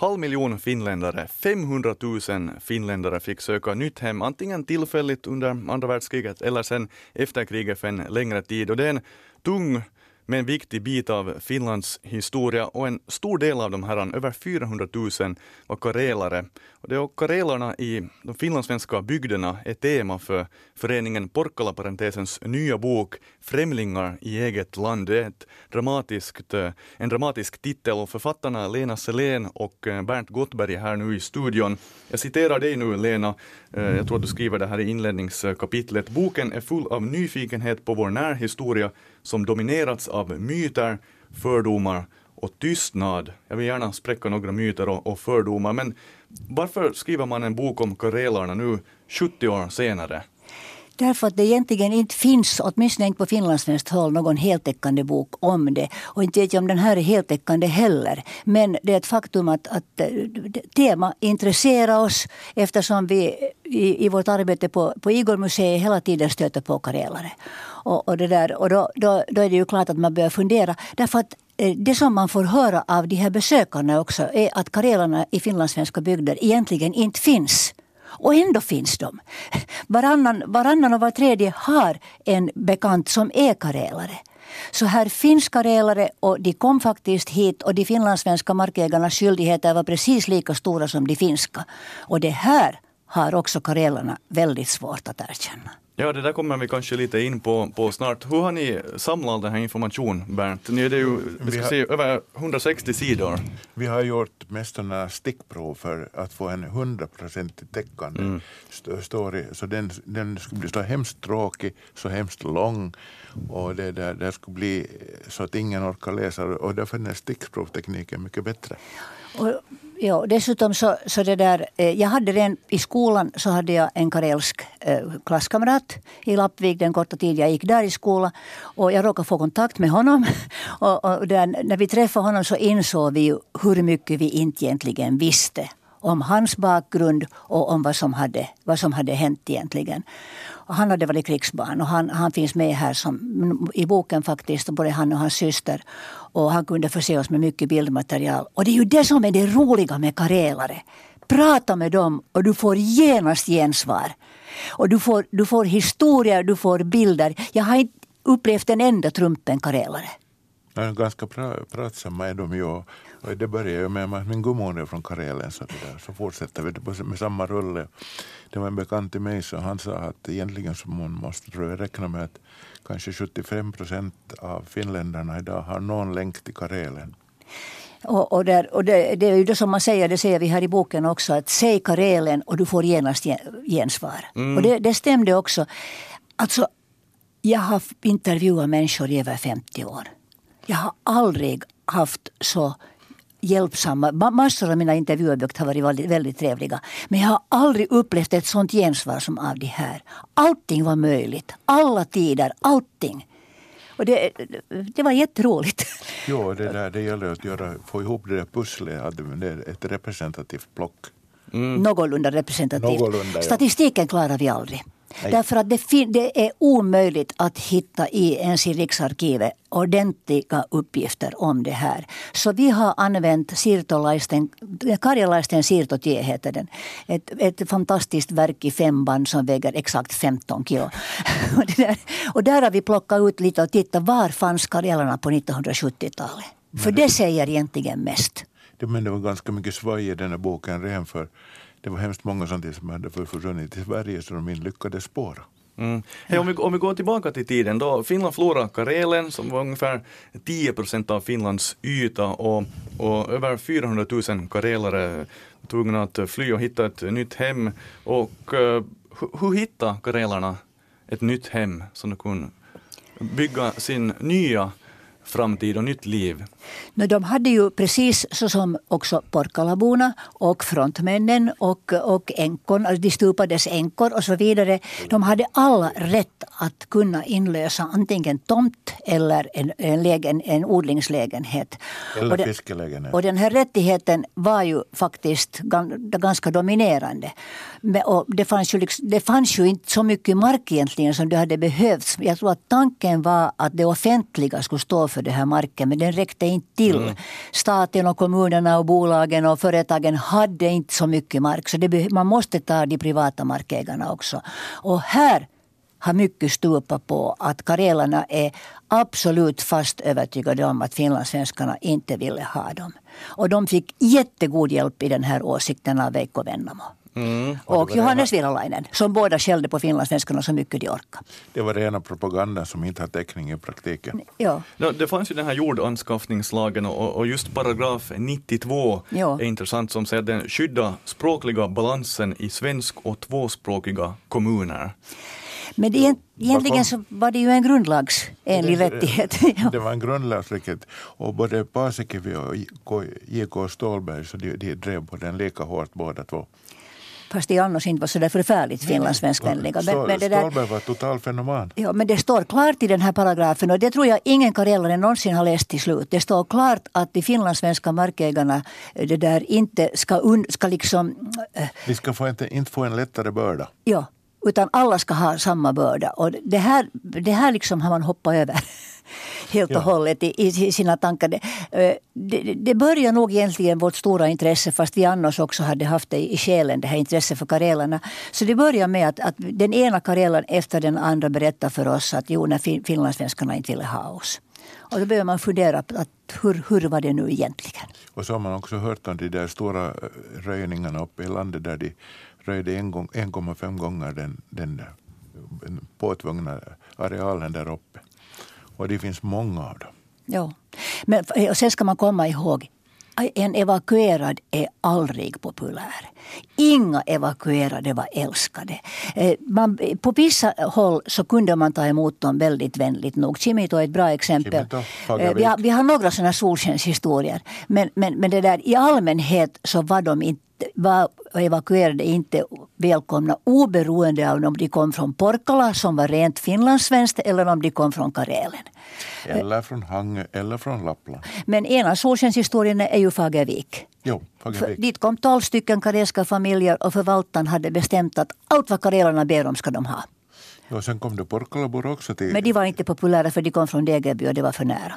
500 000 finländare, 500 000 finländare fick söka nytt hem, antingen tillfälligt under andra världskriget eller sen efter kriget för en längre tid. Och det är en tung men en viktig bit av Finlands historia, och en stor del av de här, över 400 000, var karelare. Och det är karelarna i de finlandssvenska bygderna är tema för föreningen Porkkala-parentesens nya bok Främlingar i eget land. Det är en dramatisk titel, och författarna Lena Selén och Bernt Gottberg här nu i studion. Jag citerar dig nu, Lena. Jag tror att du skriver det här i inledningskapitlet. Boken är full av nyfikenhet på vår närhistoria som dominerats av myter, fördomar och tystnad. Jag vill gärna spräcka några myter och fördomar, men varför skriver man en bok om karelarna nu 70 år senare? Därför att det egentligen inte finns, åtminstone inte på finlandssvenskt håll, någon heltäckande bok om det. Och inte vet jag om den här är heltäckande heller. Men det är ett faktum att tema intresserar oss, eftersom vi i vårt arbete på Igor-museet hela tiden stöter på karelare. Och då är det ju klart att man börjar fundera. Därför att det som man får höra av de här besökarna också är att karelarna i finlandssvenska bygder egentligen inte finns. Och ändå finns de. Varannan och var tredje har en bekant som är karelare. Så här finns karelare, och de kom faktiskt hit, och de finlandssvenska markägarnas skyldigheter var precis lika stora som de finska. Och det här har också karelarna väldigt svårt att erkänna. Ja, det där kommer vi kanske lite in på snart. Hur har ni samlat den här information, Bernt? Det är ju över 160 sidor. Vi har gjort mest sådana stickprov för att få en 100% täckande story. Så den skulle bli så hemskt tråkig, så hemskt lång, och det skulle bli så att ingen orkar läsa, och därför är den stickprovtekniken mycket bättre. Ja, dessutom så det där, jag hade redan i skolan, så hade jag en karelsk klasskamrat i Lappvik den korta tid jag gick där i skolan, och jag råkade få kontakt med honom, och när vi träffade honom så insåg vi hur mycket vi inte egentligen visste om hans bakgrund och om vad som hade hänt egentligen. Och han hade varit krigsbarn, och han finns med här i boken faktiskt, både han och hans syster. Och han kunde förse oss med mycket bildmaterial. Och det är ju det som är det roliga med karelare. Prata med dem och du får genast gensvar. Och du får historier, du får bilder. Jag har inte upplevt en enda trumpen karelare. Ja, ganska pratsamma är de ju. Och det börjar ju med min gummor från Karelen, så fortsätter vi med samma rulle. Det var en bekant till mig, så han sa att egentligen så man måste räkna med att kanske 75% av finländarna idag har någon länk till Karelen. Och det är ju det som man säger, det säger vi här i boken också, att säg Karelen och du får genast gensvar. Och det stämde också. Alltså, jag har intervjuat människor i över 50 år. Jag har aldrig haft så hjälpsamma. Massor av mina intervjuobjekt har varit väldigt, väldigt trevliga. Men jag har aldrig upplevt ett sånt gensvar som av det här. Allting var möjligt. Alla tider. Allting. Och det var jätteroligt. Jo, det gäller att få ihop det där pusslet. Det är ett representativt block. Någorlunda representativt. Ja. Statistiken klarar vi aldrig. Nej. Därför att det är omöjligt att hitta ens i Riksarkivet ordentliga uppgifter om det här. Så vi har använt karjalaisten siirtotie heter den. Ett fantastiskt verk i 5 band som väger exakt 15 kilo. och där har vi plockat ut lite och tittat var fanns karjalarna på 1970-talet. För det säger egentligen mest. Men det var ganska mycket svaj i den här boken redan för. Det var hemskt många sånt som hade försvunnit till Sverige, så de inte lyckades spåra. Hey, om vi går tillbaka till tiden då. Finland förlorade Karelen som var ungefär 10% av Finlands yta, och över 400 000 karelare tvungna att fly och hitta ett nytt hem. Och hur hittade karelarna ett nytt hem som de kunde bygga sin nya framtid och nytt liv? Men de hade ju precis så som också Porkkalaborna och frontmännen och änkor, alltså de stupades änkor och så vidare. De hade alla rätt att kunna inlösa antingen tomt eller en odlingslägenhet. Eller fiskelägenhet. Och den här rättigheten var ju faktiskt ganska dominerande. Och det fanns ju inte så mycket mark egentligen som det hade behövts. Jag tror att tanken var att det offentliga skulle stå för det här marken, men den räckte inte till. Staten och kommunerna och bolagen och företagen hade inte så mycket mark, så man måste ta de privata markägarna också. Och här har mycket stupat på att karelerna är absolut fast övertygade om att finlandssvenskarna inte ville ha dem. Och de fick jättegod hjälp i den här åsikten av Veikko Vennamo. Och Johannes Virolainen, som båda skällde på finlandssvenskarna så mycket de orkade. Det var rena propagandan som inte har täckning i praktiken. Ja. Det fanns ju den här jordanskaffningslagen och just paragraf 92 är intressant, som säger att den skyddar språkliga balansen i svensk- och tvåspråkiga kommuner. Men egentligen så var det ju en grundlagsenlig rättighet. Det var en grundlagsrättighet. Och både Paasikivi och J.K. Ståhlberg, så de drev på den lika hårt båda två. Fast det annars inte var så där förfärligt finlandssvenskvänliga. Ståhlberg var total fenomen. Ja, men det står klart i den här paragrafen, och det tror jag ingen karelare någonsin har läst till slut. Det står klart att de finlandssvenska markägarna det där inte ska liksom... Vi ska inte få en lättare börda. Ja, utan alla ska ha samma börda. Och det här liksom har man hoppat över helt och hållet i sina tankar. Det börjar nog egentligen vårt stora intresse, fast vi annars också hade haft det i själen, det här intresse för karelerna. Så det börjar med att den ena karelen efter den andra berättar för oss att när finlandssvenskarna inte ville ha oss. Och då börjar man fundera på hur var det nu egentligen. Och så har man också hört om de där stora röjningarna uppe i landet där de röjde 1,5 gånger den påtvungna arealen där uppe. Och det finns många av dem. Ja, men och sen ska man komma ihåg, en evakuerad är aldrig populär. Inga evakuerade var älskade. På vissa håll så kunde man ta emot dem väldigt vänligt nog. Kimito är ett bra exempel. Vi har några sådana solskenshistorier. Men det där, i allmänhet så var de inte evakuerade inte välkomna, oberoende av om de kom från Porkala som var rent finlandssvenskt eller om de kom från Karelen. Eller från Hangö eller från Lappland. Men ena solskenshistorien är ju Fagervik. Jo, Fagervik. Dit kom 12 stycken karelska familjer och förvaltaren hade bestämt att allt vad karelerna ber om ska de ha. Ja, sen kom det Porkalabor också till... Men de var inte populära för de kom från Degerby och det var för nära.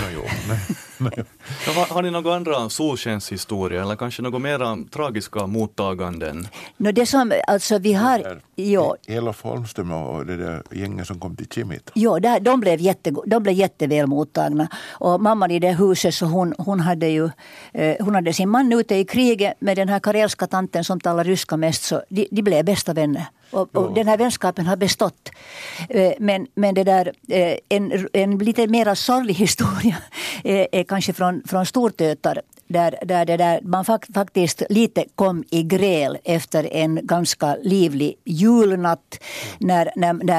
Har ni några andra solskenshistorier eller kanske några mera tragiska mottaganden? Det som alltså vi har... Elof Holmström och det där gänget som kom till Kimit. Ja, de blev jätteväl mottagna. Och mamman i det huset, så hon hade sin man ute i kriget med den här karelska tanten som talar ryska mest, så de blev bästa vänner. Och den här vänskapen har bestått. Men det där, en lite mer sorglig historia är kanske från Stortötar. Där man faktiskt lite kom i gräl efter en ganska livlig julnatt när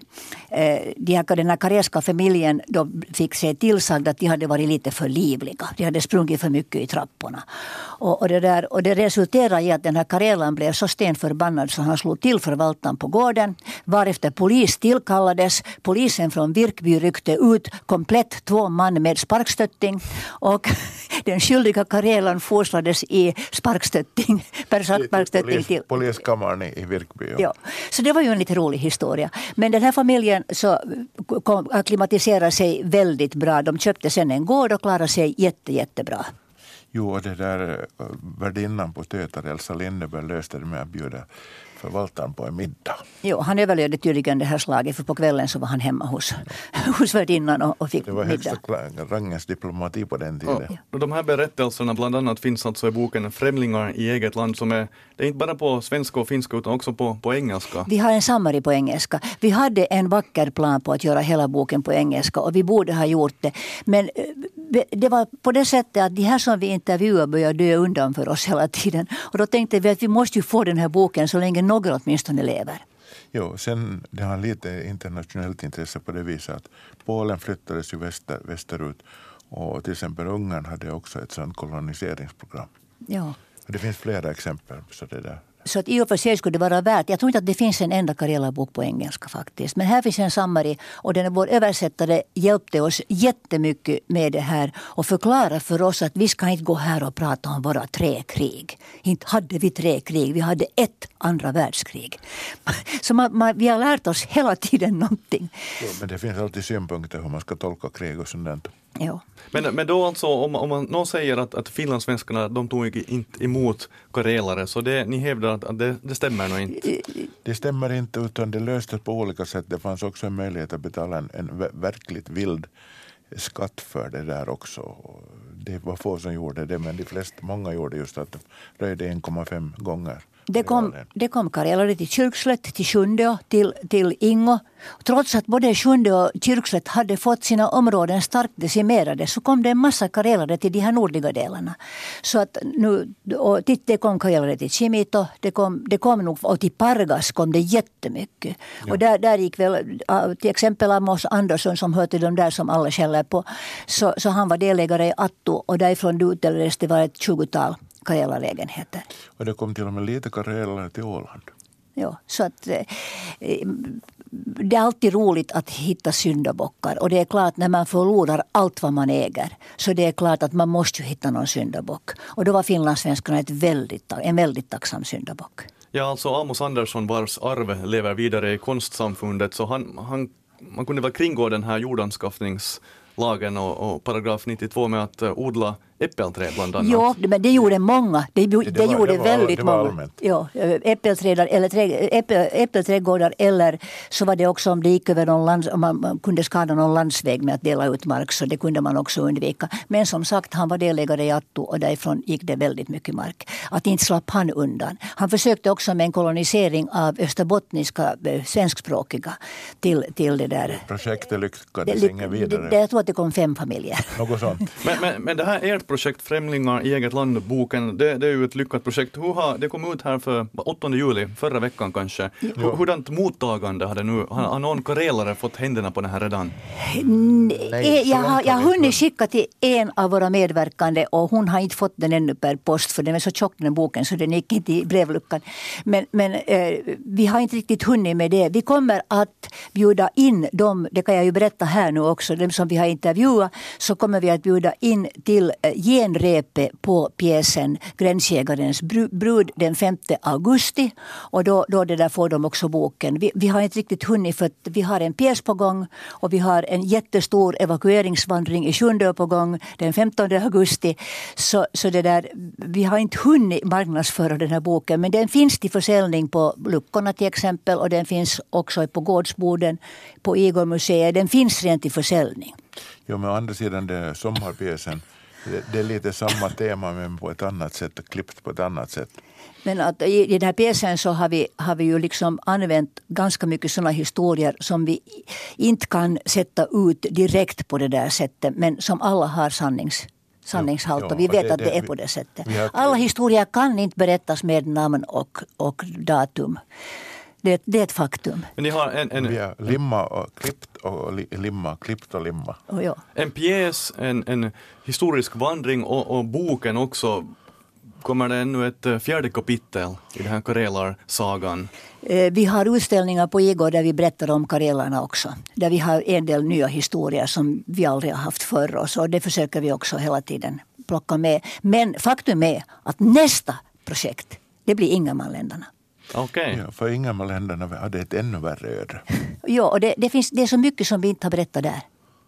den här karelska familjen då fick sig tillsagd att de hade varit lite för livliga. De hade sprungit för mycket i trapporna. Och det resulterade i att den här karelan blev så stenförbannad så han slog till förvaltaren på gården. Varefter polis tillkallades. Polisen från Virkby ryckte ut komplett 2 man med sparkstötting. Och den skyldiga karelan forslades i sparkstötting. Till poliskammaren i Virkby. Ja. Så det var ju en lite rolig historia. Men den här familjen så akklimatiserade sig väldigt bra. De köpte sen en gård och klarade sig jättebra. Jo, och det där värdinnan på Tötar, Elsa Lindeberg, löste det med att bjuda förvaltaren på en middag. Jo, han överlevde tydligen det här slaget, för på kvällen så var han hemma hos värdinnan och fick middag. Det var högsta rangens diplomati på den tiden. Och de här berättelserna bland annat finns alltså i boken Främlingar i eget land, som det är inte bara på svenska och finska utan också på engelska. Vi har en summary på engelska. Vi hade en vacker plan på att göra hela boken på engelska och vi borde ha gjort det. Men det var på det sättet att de här som vi intervjuar började dö undan för oss hela tiden. Och då tänkte vi att vi måste ju få den här boken så länge några åtminstone lever. Jo, sen det har lite internationellt intresse på det viset att Polen flyttades ju västerut och till exempel Ungern hade också ett sådant koloniseringsprogram. Ja. Och det finns flera exempel på det där. Så att i och för sig skulle det vara värt. Jag tror inte att det finns en enda Karela-bok på engelska faktiskt. Men här finns en summary och vår översättare hjälpte oss jättemycket med det här. Och förklara för oss att vi ska inte gå här och prata om våra 3 krig. Inte hade vi 3 krig, vi hade 1 andra världskrig. Så vi har lärt oss hela tiden någonting. Jo, men det finns alltid synpunkter hur man ska tolka krig och sånt. Ja. Men då alltså, om någon säger att finlandssvenskarna, de tog inte emot karelare, så ni hävdar att det stämmer nog inte? Det stämmer inte, utan det löstes på olika sätt. Det fanns också en möjlighet att betala en verkligt vild skatt för det där också. Det var få som gjorde det, men många gjorde just att de röjde 1,5 gånger. Det kom karelare till Kyrkslätt, till Sjundeå, till Ingo. Trots att både Sjundeå och Kyrkslätt hade fått sina områden starkt decimerade, så kom det en massa karelare till de här nordliga delarna. Så att nu, och det kom karelare till Kimito, det kom nog, och till Pargas kom det jättemycket. Ja. Och där gick väl, till exempel Amos Andersson som hör till de där som alla skäller på, så han var delägare i Attu, och därifrån utdelades det var ett 20-tal karelalägenheter. Och det kom till och med lite karelare till Åland. Ja, så att det är alltid roligt att hitta syndabockar. Och det är klart, när man förlorar allt vad man äger, så det är klart att man måste ju hitta någon syndabock. Och då var finlandssvenskarna en väldigt tacksam syndabock. Ja, alltså Amos Andersson, vars arv lever vidare i konstsamfundet, så man kunde väl kringgå den här jordanskaffningslagen och paragraf 92 med att odla äppelträd bland annat. Ja, men det gjorde många. Det gjorde väldigt många. Ja, äppelträdgårdar, eller så var det också om det gick över om man kunde skada någon landsväg med att dela ut mark, så det kunde man också undvika. Men som sagt, han var delägare i Attu, och därifrån gick det väldigt mycket mark. Att inte slapp han undan. Han försökte också med en kolonisering av österbottniska svenskspråkiga till det där. Projektet lyckades inga vidare. Jag tror att det kom 5 familjer. Något sånt. Men det här ert projekt Främlingar i eget land-boken, det är ju ett lyckat projekt. Det kom ut här för 8 juli, förra veckan kanske. Hurdant mottagande har någon karelare fått händerna på den här redan? Nej, jag har hunnit skicka till en av våra medverkande, och hon har inte fått den ännu per post, för den är så tjock den boken, så den gick inte i brevluckan. Men vi har inte riktigt hunnit med det. Vi kommer att bjuda in dem, det kan jag ju berätta här nu också, dem som vi har intervjuat, så kommer vi att bjuda in till genrepe på pjäsen Gränsjägarens brud den 5 augusti, och då det där får de också boken. Vi har inte riktigt hunnit, för att vi har en pjäs på gång, och vi har en jättestor evakueringsvandring i Sjundeå på gång den 15 augusti, så det där, vi har inte hunnit marknadsföra den här boken, men den finns till försäljning på luckorna till exempel, och den finns också på gårdsborden på Igormuseet. Den finns rent i försäljning. Jo, men å andra sidan det sommarpjäsen, det är lite samma tema, men på ett annat sätt, klippt på ett annat sätt. Men att i den här pjäsen så har vi ju liksom använt ganska mycket sådana historier som vi inte kan sätta ut direkt på det där sättet, men som alla har sanningshalt, och vi vet att det är på det sättet. Alla historier kan inte berättas med namn och datum. Det är ett faktum. Men ni har vi har limma och klippt och limma, klippt och limma. Oh, ja. En pjäs, en historisk vandring och boken också. Kommer det ännu ett 4:e kapitel i den här Karelar-sagan? Vi har utställningar på Igor där vi berättar om karelarna också. Där vi har en del nya historier som vi aldrig har haft förr oss, och det försöker vi också hela tiden plocka med. Men faktum är att nästa projekt, det blir Ingermanländerna. Okay. Ja, för Ingermanländerna hade ett ännu värre öde. Ja, och det är så mycket som vi inte har berättat där.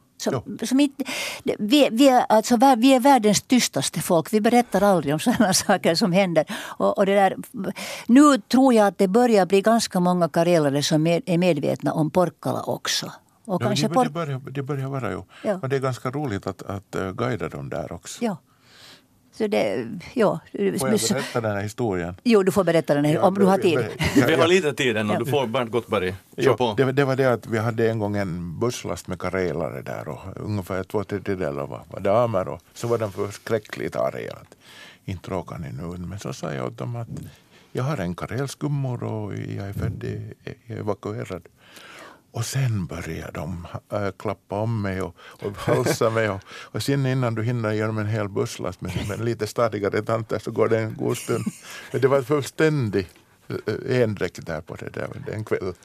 Vi är världens tystaste folk. Vi berättar aldrig om sådana saker som händer. Och det där, nu tror jag att det börjar bli ganska många karelare som är medvetna om Porkkala också. Och ja, kanske det börjar vara ju. Ja. Och det är ganska roligt att guida dem där också. Ja. Så det, ja. Får jag berätta den här historien? Jo, du får berätta den här, om du har tid. Vi har lite tid än, och du får Bernt Gottberg. Det var det att vi hade en gång en busslast med karelare där, och ungefär 2/3 var damer, och så var de förskräckligt arga att inte råkar ni nu. Men så sa jag åt dem att jag har en karelskummor och jag är färdig, evakuerad. Och sen började de klappa om mig och halsa mig. Och sen innan du hinner göra en hel busslast med lite stadigare tanter, så går det en god stund. Men det var fullständigt endräkt där på det där en kväll.